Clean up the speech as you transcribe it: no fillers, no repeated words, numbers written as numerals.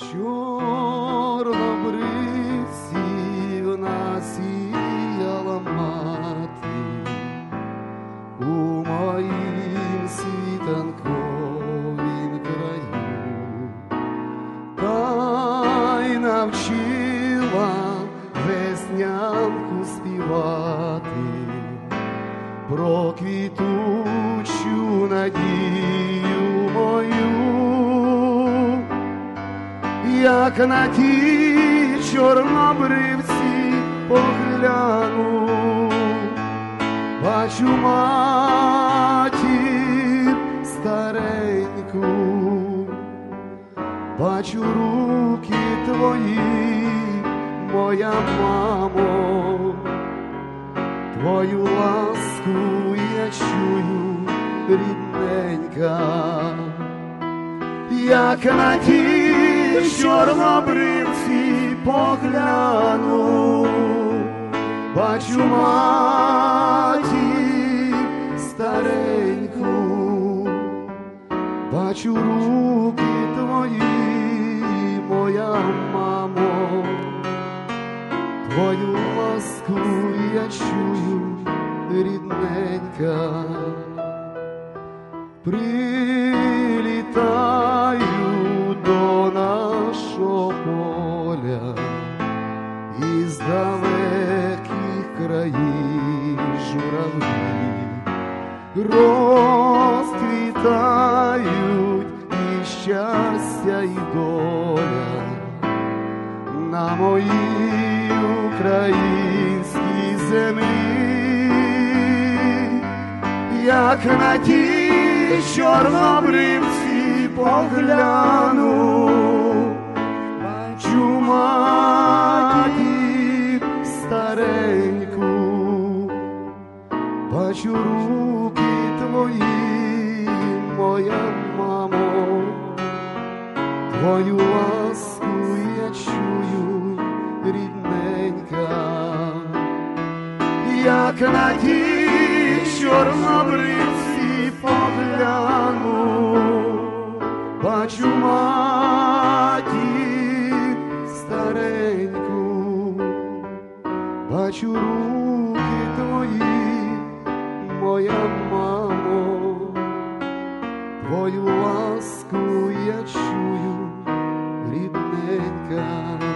Чорнобривців насіяла мати у моїм світанковім краю, та й навчила веснянку співати про квітучу надію мою. Як на ті чорнобривці погляну, бачу матір стареньку, бачу руки твої, моя мамо, твою ласку я чую, рідненька. Як на ті чорнобривці погляну, бачу матір стареньку, бачу руки твої, моя мамо, твою ласку я чую, рідненька. Прилітаю до нашого поля із далеких країв журавлі, розквітають і щастя, і доля на моїй українській землі. Як на ті чорнобривці погляну, бачу матір стареньку, бачу руки твої, моя мамо, твою ласку я чую, рідненька. Як на ті чорнобривці погляну, бачу матір стареньку, бачу руки твої, моя мамо, твою ласку я чую, рідненька.